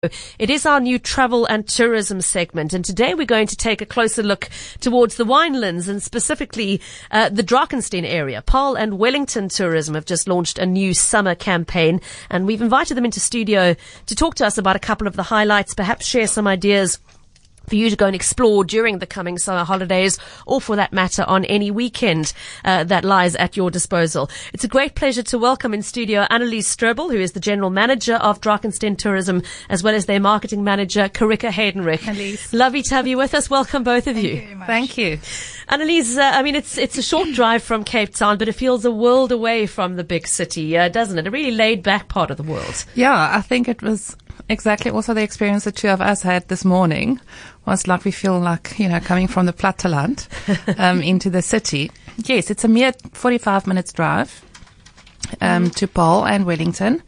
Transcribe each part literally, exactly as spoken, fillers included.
It is our new travel and tourism segment, and today we're going to take a closer look towards the winelands and specifically uh, the Drakenstein area. Paarl and Wellington Tourism have just launched a new summer campaign, and we've invited them into studio to talk to us about a couple of the highlights, perhaps share some ideas for you to go and explore during the coming summer holidays, or for that matter on any weekend uh, that lies at your disposal. It's a great pleasure to welcome in studio Annelies Strobel, who is the General Manager of Drakenstein Tourism, as well as their Marketing Manager, Karika Heidenreich. Annelies. Lovely to have you with us. Welcome, both of Thank you. you very much. Thank you. Annelies, uh, I mean, it's it's a short drive from Cape Town, but it feels a world away from the big city, uh, doesn't it? A really laid-back part of the world. Yeah, I think it was exactly also the experience the two of us had this morning. Was like we feel like, you know, coming from the platteland um, into the city. Yes, it's a mere forty-five minutes drive um, mm. to Paarl and Wellington.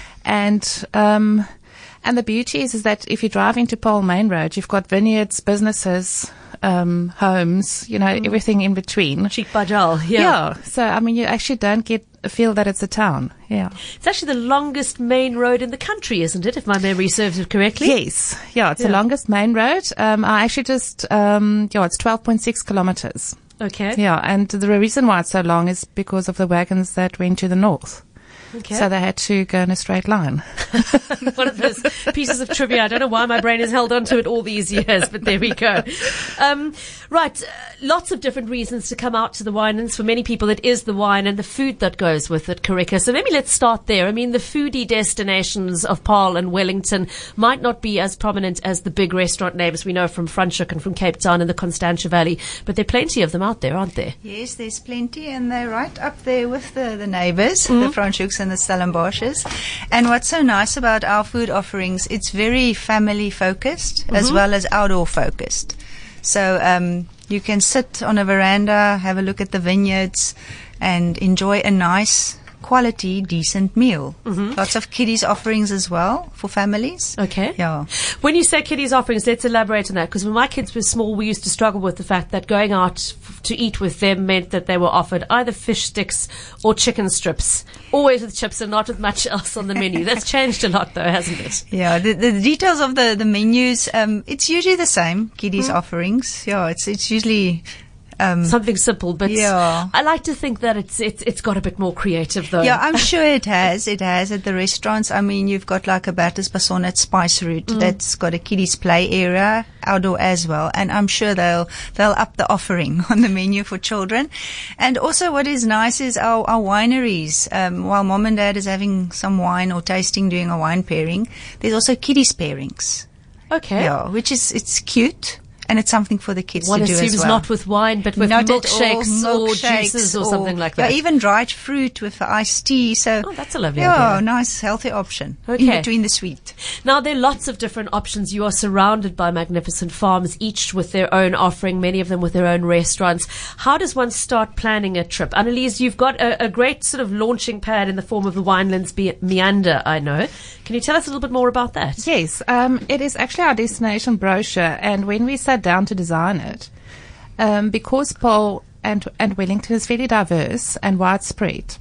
And um, and the beauty is, is that if you drive into Paarl Main Road, you've got vineyards, businesses, um, homes, you know, mm. everything in between. Cheek Bajal, yeah. Yeah, so I mean, you actually don't get feel that it's a town. Yeah. It's actually the longest main road in the country, isn't it, if my memory serves it correctly? Yes. Yeah, it's yeah. the longest main road. Um, I actually just, um, yeah, it's twelve point six kilometers. Okay. Yeah, and the reason why it's so long is because of the wagons that went to the north. Okay. So they had to go in a straight line. One of those pieces of trivia. I don't know why my brain has held on to it all these years, but there we go. Um, right. Uh, lots of different reasons to come out to the winelands. For many people, it is the wine and the food that goes with it, Karika. So maybe let's start there. I mean, the foodie destinations of Paarl and Wellington might not be as prominent as the big restaurant names we know from Franschhoek and from Cape Town and the Constantia Valley, but there are plenty of them out there, aren't there? Yes, there's plenty, and they're right up there with the, the neighbours, mm-hmm. the Franschhoeks and the Stellenbosches. And what's so nice about our food offerings, it's very family focused mm-hmm. as well as outdoor focused. So um, you can sit on a veranda, have a look at the vineyards, and enjoy a nice, quality, decent meal. Mm-hmm. Lots of kiddies offerings as well for families. Okay. Yeah. When you say kiddies offerings, let's elaborate on that, because when my kids were small, we used to struggle with the fact that going out f- to eat with them meant that they were offered either fish sticks or chicken strips, always with chips and not with much else on the menu. That's changed a lot, though, hasn't it? Yeah. The, the details of the, the menus, um, it's usually the same, kiddies mm. offerings. Yeah. It's, it's usually Um, something simple, but yeah. I like to think that it's it's it's got a bit more creative, though. Yeah, I'm sure it has. It has at the restaurants. I mean, you've got like a Bertus Basson Spice Route mm. that's got a kiddies play area, outdoor as well, and I'm sure they'll they'll up the offering on the menu for children. And also, what is nice is our our wineries. Um, while mom and dad is having some wine or tasting, doing a wine pairing, there's also kiddies pairings. Okay. Yeah, which is it's cute. And it's something for the kids One to do as well. One assumes not with wine, but with not milkshakes all, or milkshakes juices or, or something like that. Yeah, even dried fruit with iced tea. So, oh, that's a lovely yeah, idea. nice, healthy option okay. in between the sweet. Now, there are lots of different options. You are surrounded by magnificent farms, each with their own offering, many of them with their own restaurants. How does one start planning a trip? Annelies, you've got a, a great sort of launching pad in the form of the Winelands Be- Meander, I know. Can you tell us a little bit more about that? Yes, um, it is actually our destination brochure, and when we sat down to design it, um, because Paarl and, and Wellington is fairly diverse and widespread,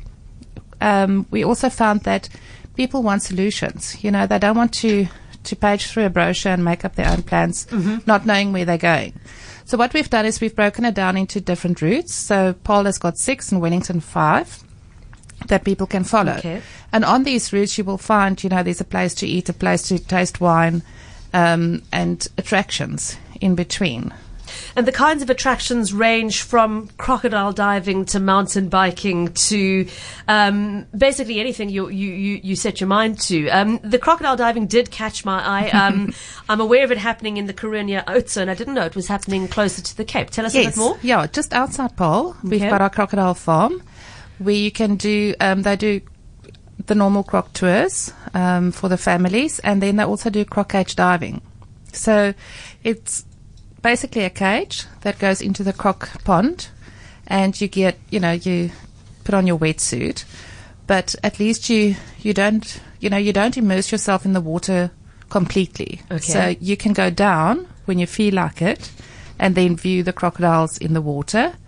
um, we also found that people want solutions. You know, they don't want to, to page through a brochure and make up their own plans, mm-hmm. not knowing where they're going. So what we've done is we've broken it down into different routes. So Paarl has got six and Wellington five that people can follow. Okay. And on these routes you will find, you know, there's a place to eat, a place to taste wine, um, and attractions in between. And the kinds of attractions range from crocodile diving to mountain biking to um, basically anything you, you, you, you set your mind to. Um, the crocodile diving did catch my eye. Um, I'm aware of it happening in the Karoo near Oudtshoorn, and I didn't know it was happening closer to the Cape. Tell us yes. a bit more. Yeah, just outside Paarl, okay. we've got our crocodile farm where you can do, um, they do the normal croc tours um, for the families, and then they also do croc cage diving. So it's basically a cage that goes into the croc pond, and you get, you know, you put on your wetsuit, but at least you, you don't, you know, you don't immerse yourself in the water completely. Okay. So you can go down when you feel like it and then view the crocodiles in the water.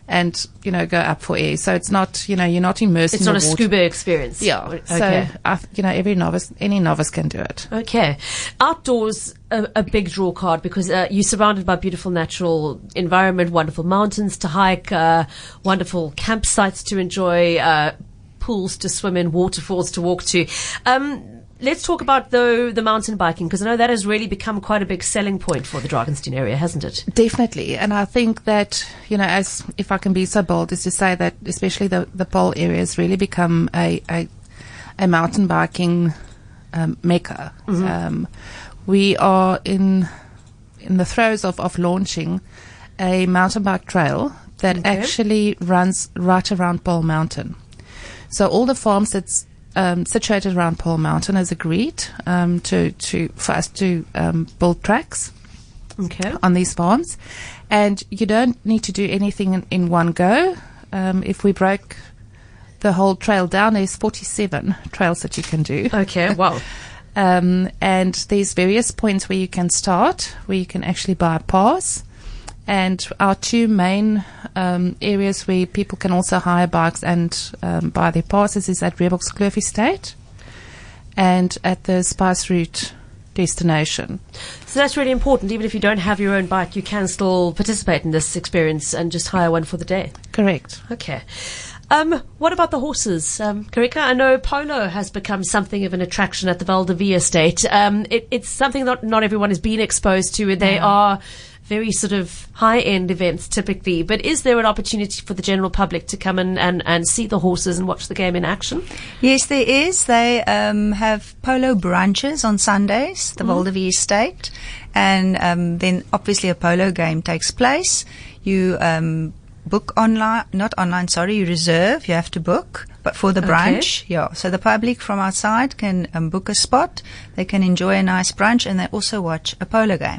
and, you know, go up for air. So it's not, you know, you're not immersed It's in not the a water. scuba experience. Yeah. Okay. So, I, you know, every novice, any novice can do it. Okay. Outdoors, a, a big draw card because uh, you're surrounded by beautiful natural environment, wonderful mountains to hike, uh, wonderful campsites to enjoy, uh, pools to swim in, waterfalls to walk to. Um, let's talk about the, the mountain biking because I know that has really become quite a big selling point for the Drakenstein area, hasn't it? Definitely. And I think that, you know, as if I can be so bold as to say that especially the, the Paarl area has really become a, a, a mountain biking um, mecca. Mm-hmm. Um, we are in in the throes of, of launching a mountain bike trail that Okay. actually runs right around Paarl Mountain. So all the farms that's um, situated around Paarl Mountain has agreed um, to, to for us to um, build tracks Okay. on these farms, and you don't need to do anything in, in one go. Um, if we break the whole trail down, there's forty-seven trails that you can do. Okay. Wow. Um, and there's various points where you can start, where you can actually buy a pass. And our two main um, areas where people can also hire bikes and um, buy their passes is at Reebokskloof Estate and at the Spice Route destination. So that's really important. Even if you don't have your own bike, you can still participate in this experience and just hire one for the day. Correct. Okay. Um, what about the horses? Um, Karika, I know polo has become something of an attraction at the Val de Vie estate. Um, it, it's something that not everyone has been exposed to, and they Yeah. are very sort of high-end events typically. But is there an opportunity for the general public to come in and, and see the horses and watch the game in action? Yes, there is. They um, have polo brunches on Sundays, the Val de Vie estate, and um, then obviously a polo game takes place. You um, book online, not online, sorry, you reserve, you have to book, but for the Okay. brunch, yeah. So the public from outside can um, book a spot, they can enjoy a nice brunch, and they also watch a polo game.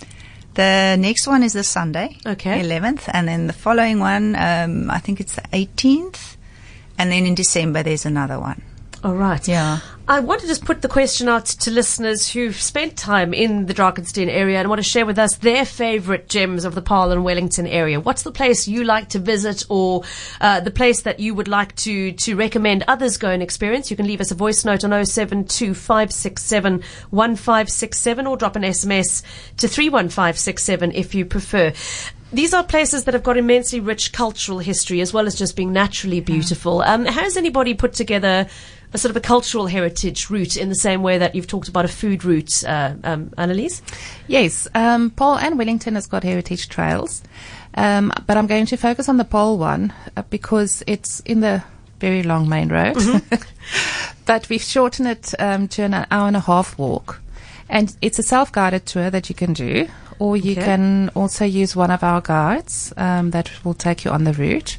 The next one is the Sunday, Okay. eleventh, and then the following one, um, I think it's the eighteenth, and then in December there's another one. All right. Yeah. I want to just put the question out to listeners who've spent time in the Drakenstein area and want to share with us their favourite gems of the Paarl and Wellington area. What's the place you like to visit, or uh, the place that you would like to, to recommend others go and experience? You can leave us a voice note on oh seven two, five six seven, one five six seven or drop an S M S to three one five six seven if you prefer. These are places that have got immensely rich cultural history as well as just being naturally beautiful. Um, has anybody put together a sort of a cultural heritage route in the same way that you've talked about a food route, uh, um, Annalise? Yes, um, Paarl and Wellington has got heritage trails, um, but I'm going to focus on the Paarl one uh, because it's in the very long main road. Mm-hmm. But we've shortened it um, to an hour and a half walk, and it's a self-guided tour that you can do, or you Okay. can also use one of our guides um, that will take you on the route.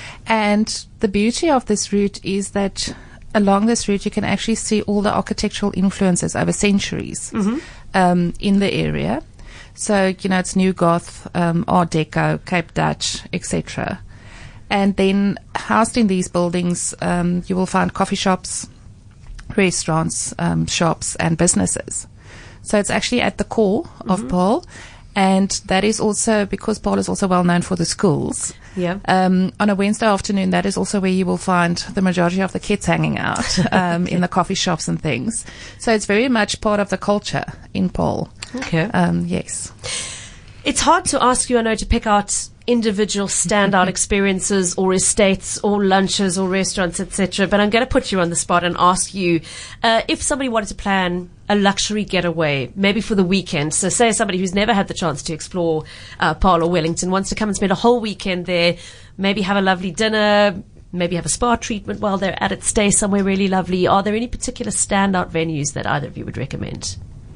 And the beauty of this route is that along this route you can actually see all the architectural influences over centuries Mm-hmm. um, in the area. So, you know, it's New Goth, um, Art Deco, Cape Dutch, et cetera. And then housed in these buildings, um, you will find coffee shops, restaurants, um, shops, and businesses. So it's actually at the core of Paarl. And that is also because Paarl is also well known for the schools. Yeah. Um, on a Wednesday afternoon, that is also where you will find the majority of the kids hanging out um, in the coffee shops and things. So it's very much part of the culture in Paarl. Okay. Um, yes. It's hard to ask you, I know, to pick out individual standout experiences or estates or lunches or restaurants, et cetera. But I'm going to put you on the spot and ask you uh, if somebody wanted to plan a luxury getaway, maybe for the weekend. So say somebody who's never had the chance to explore uh, Paarl or Wellington wants to come and spend a whole weekend there, maybe have a lovely dinner, maybe have a spa treatment while they're at it, stay somewhere really lovely. Are there any particular standout venues that either of you would recommend?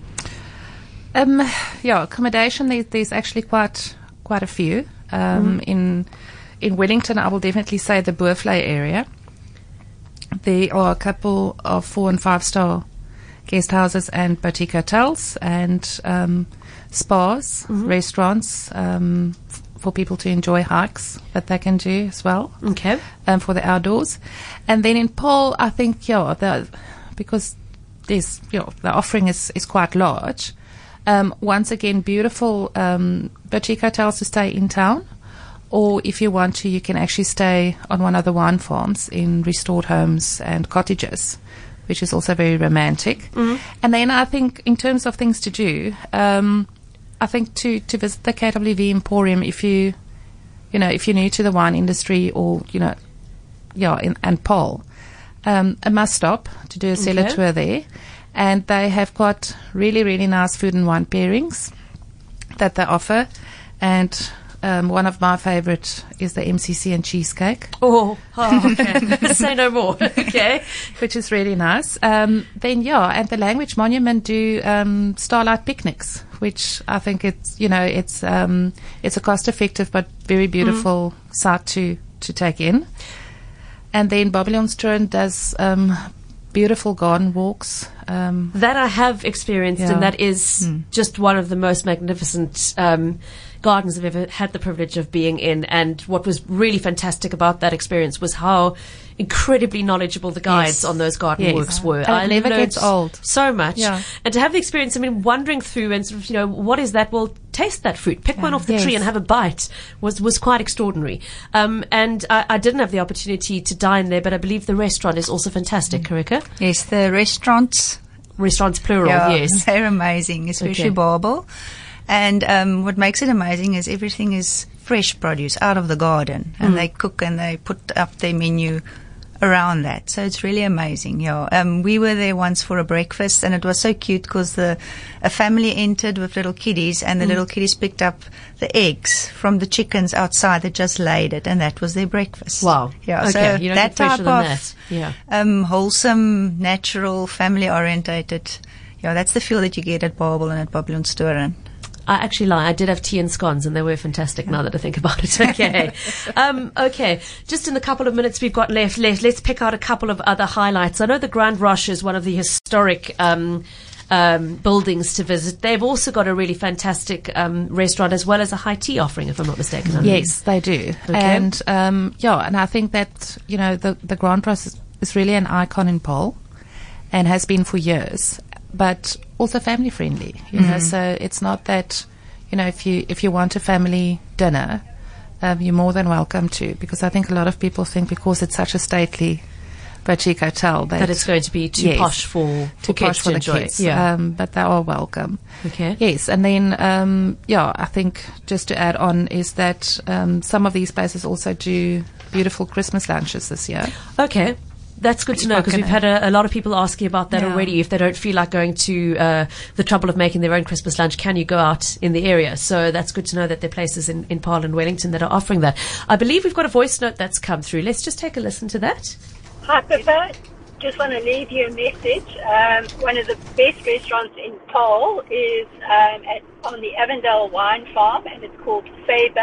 Um, yeah, accommodation, there, there's actually quite quite a few. Um, Mm. In in Wellington, I will definitely say the Boervlei area. There are a couple of four and five star guest houses and boutique hotels and um, spas, Mm-hmm. restaurants um, f- for people to enjoy hikes that they can do as well. Okay. Um, for the outdoors. And then in Paarl, I think, yeah, the, because there's, you know, the offering is, is quite large. Um, once again, beautiful um, boutique hotels to stay in town, or if you want to, you can actually stay on one of the wine farms in restored homes and cottages, which is also very romantic. Mm-hmm. And then I think in terms of things to do, um, I think to, to visit the K W V Emporium, if you, you know, if you're new to the wine industry or, you know, yeah, in, and Paul, um, a must stop to do a cellar Okay. tour there. And they have got really, really nice food and wine pairings that they offer. And um, one of my favorite is the M C C and cheesecake. Oh, oh okay. Say no more. Okay. Which is really nice. Um, then, yeah, and the Language Monument do um, starlight picnics, which I think it's, you know, it's um, it's a cost-effective but very beautiful mm. site to, to take in. And then Babylonstoren does um, beautiful garden walks. Um, that I have experienced, yeah. and that is Mm. just one of the most magnificent um, gardens I've ever had the privilege of being in. And what was really fantastic about that experience was how incredibly knowledgeable the guides Yes. on those garden Yes. walks were. And I it never learned gets old. so much. Yeah. And to have the experience, I mean, wandering through and sort of, you know, what is that? Well, taste that fruit. Pick one off the Yes. tree and have a bite was, was quite extraordinary. Um, and I, I didn't have the opportunity to dine there, but I believe the restaurant is also fantastic, Karika. Yes, the restaurants. Restaurants plural, Yeah, yes. they're amazing, especially Okay. Babel. And um, what makes it amazing is everything is fresh produce out of the garden, and Mm. they cook and they put up their menu around that. So it's really amazing. Yeah, um, we were there once for a breakfast, and it was so cute because the a family entered with little kiddies, and the Mm. little kiddies picked up the eggs from the chickens outside that just laid it, and that was their breakfast. Wow. Yeah. Okay, So you don't that get fresher type than of that. Yeah. um, wholesome, natural, family orientated. Yeah, that's the feel that you get at Babel and at Babylonstoren. I actually lie. I did have tea and scones, and they were fantastic. Now that I think about it, okay, um, okay. Just in the couple of minutes we've got left, left, let's pick out a couple of other highlights. I know the Grand Roche is one of the historic um, um, buildings to visit. They've also got a really fantastic um, restaurant as well as a high tea offering, if I'm not mistaken. Yes, they do. Okay. And um, yeah, and I think that, you know, the, the Grand Roche is, is really an icon in Paarl and has been for years, but also family friendly, you know, so it's not that, you know, if you if you want a family dinner, um, you're more than welcome to, because I think a lot of people think because it's such a stately boutique hotel that, That it's going to be too Yes. posh for, for too kids posh to for the enjoy. kids. Yeah. Um, but they are welcome. Okay. Yes, and then um, yeah, I think just to add on is that um, some of these places also do beautiful Christmas lunches this year. Okay. That's good to know, because we've had a, a lot of people asking about that Yeah. already. If they don't feel like going to uh, the trouble of making their own Christmas lunch, can you go out in the area? So that's good to know that there are places in, in Paarl and Wellington that are offering that. I believe we've got a voice note that's come through. Let's just take a listen to that. Hi, Pippa. Just want to leave you a message. Um, one of the best restaurants in Paarl is um, at, on the Avondale Wine Farm, and it's called Faber,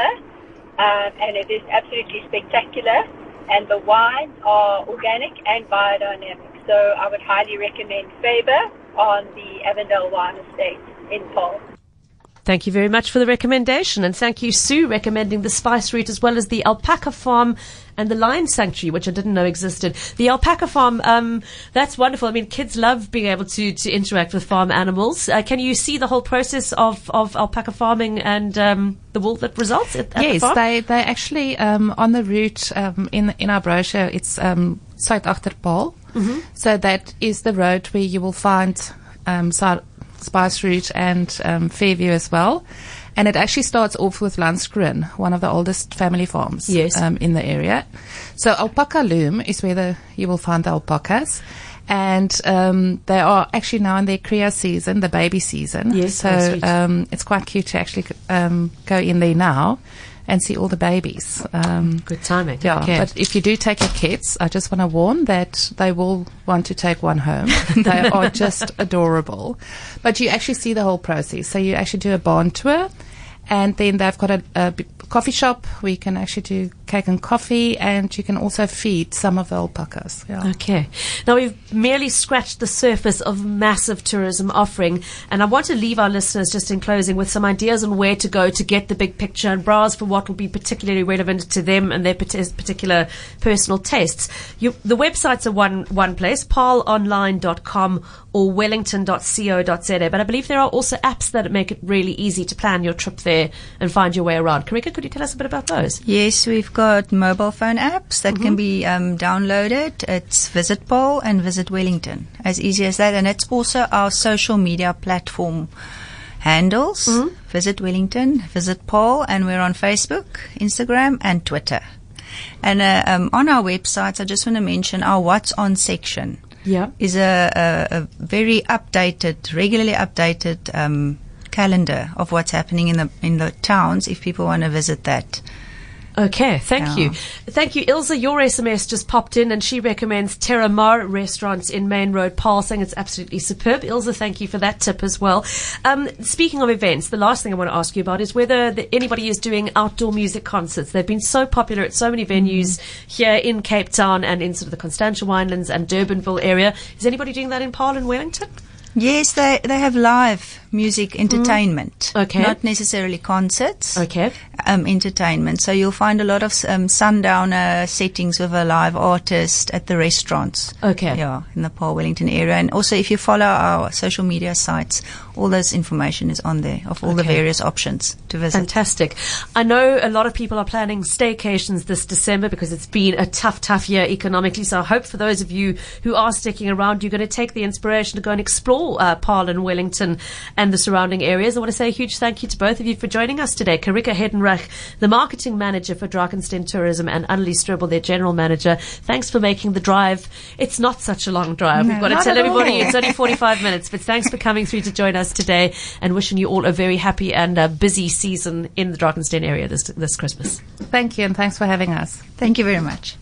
um, and it is absolutely spectacular. And the wines are organic and biodynamic. So I would highly recommend Faber on the Avondale Wine Estate in Paarl. Thank you very much for the recommendation. And thank you, Sue, recommending the Spice Route as well as the Alpaca Farm and the Lion Sanctuary, which I didn't know existed. The Alpaca Farm, um, that's wonderful. I mean, kids love being able to, to interact with farm animals. Uh, can you see the whole process of, of alpaca farming and um, the wool that results at, at yes, the farm? they they actually um, on the route um, in in our brochure. It's um, Suid-Agterpaarl. Mm-hmm. So that is the road where you will find um, Sa- Spice Route and um, Fairview as well. And it actually starts off with Landskroon, one of the oldest family farms Yes. um, in the area. So Alpaca Loom is where the, you will find the alpacas. And um, they are actually now in their cria season, the baby season. Yes, how so sweet. um, it's quite cute to actually um, go in there now and see all the babies. Um, Good timing. yeah, Okay. but if you do take your kids, I just want to warn that they will want to take one home. They are just adorable. But you actually see the whole process. So you actually do a barn tour, and then they've got a, a b- coffee shop where you can actually do cake and coffee, and you can also feed some of the alpacas. Yeah. Okay. Now, we've merely scratched the surface of massive tourism offering, and I want to leave our listeners just in closing with some ideas on where to go to get the big picture and browse for what will be particularly relevant to them and their particular personal tastes. You, the websites are one, one place, paarl online dot com or wellington dot co dot za, but I believe there are also apps that make it really easy to plan your trip there and find your way around. Karika, could you tell us a bit about those? Yes, we've got mobile phone apps that mm-hmm. can be um, downloaded. It's Visit Paarl and Visit Wellington. As easy as that. And it's also our social media platform handles. Mm-hmm. Visit Wellington, Visit Paarl, and we're on Facebook, Instagram, and Twitter. And uh, um, on our websites, I just want to mention our What's On section. Yeah. Is a, a, a very updated, regularly updated um, calendar of what's happening in the in the towns if people want to visit that. Okay, thank Yeah. you. Thank you. Ilse, your S M S just popped in and she recommends Terra Mar restaurants in Main Road, Paarl, saying it's absolutely superb. Ilse, thank you for that tip as well. Um, speaking of events, the last thing I want to ask you about is whether the, anybody is doing outdoor music concerts. They've been so popular at so many venues mm. here in Cape Town and in sort of the Constantia Winelands and Durbanville area. Is anybody doing that in Paarl and Wellington? Yes, they they have live music entertainment. Mm. Okay. Not necessarily concerts. Okay. Um, entertainment. So you'll find a lot of um, sundowner settings with a live artist at the restaurants. Okay. Yeah, in the Paarl Wellington area. And also if you follow our social media sites, all this information is on there of all okay. the various options to visit. Fantastic. I know a lot of people are planning staycations this December because it's been a tough, tough year economically. So I hope for those of you who are sticking around, you're going to take the inspiration to go and explore uh, Paarl and Wellington and the surrounding areas. I want to say a huge thank you to both of you for joining us today. Karika Hedenreich, the marketing manager for Drakenstein Tourism, and Annelies Strobel, their general manager. Thanks for making the drive. It's not such a long drive. No, We've got to not tell at everybody all. it's only forty-five minutes, but thanks for coming through to join us today and wishing you all a very happy and uh, busy season in the Drakenstein area this, this Christmas. Thank you, and thanks for having us. Thank you very much.